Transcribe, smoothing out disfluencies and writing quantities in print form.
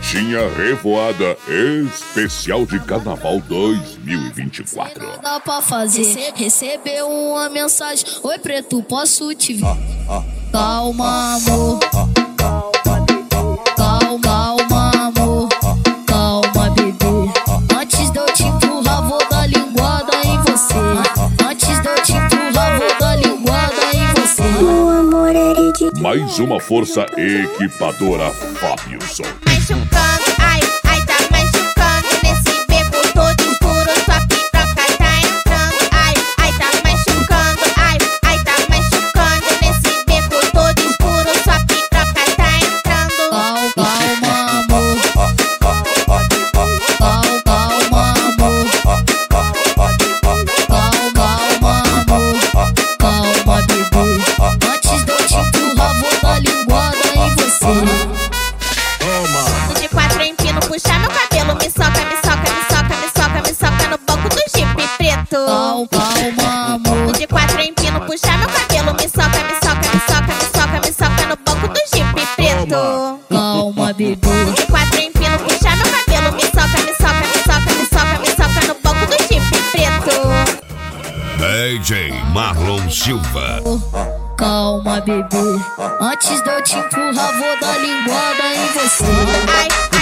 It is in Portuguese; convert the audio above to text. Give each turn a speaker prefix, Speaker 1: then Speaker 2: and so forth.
Speaker 1: Marchinha Revoada Especial de Carnaval 2024.
Speaker 2: Nada pra fazer, recebeu uma mensagem: oi preto, posso te ver? Calma amor, calma amor, calma bebê. Antes de eu te empurrar vou dar linguada em você. Antes de eu te empurrar vou dar linguada em você.
Speaker 3: O amor é de
Speaker 1: Mais uma força equipadora Fábioson.
Speaker 4: Machucando, ai, ai, tá machucando. Nesse beco todo escuro, sua piroca tá entrando. Ai, ai, tá machucando, ai, ai, tá machucando. Nesse beco todo escuro, sua piroca tá entrando.
Speaker 2: Calma amor, calma amor, calma bebê. Antes de eu te empurrar vou dar linguada em você.
Speaker 4: De quatro empino, puxa meu cabelo. Me soca, me soca, me soca, me soca, me soca no banco do Jeep preto.
Speaker 2: Calma amor,
Speaker 4: De quatro empino, puxa meu cabelo. Me soca, me soca, me soca, me soca, me soca no banco do Jeep preto.
Speaker 2: calma bebê.
Speaker 4: De quatro empino, puxa meu cabelo. Me soca, me soca, me soca, me soca, me soca no banco do Jeep preto.
Speaker 5: DJ Marlon Silva.
Speaker 2: Calma bebê, antes de eu te empurrar vou dar linguada em você.
Speaker 4: Ai,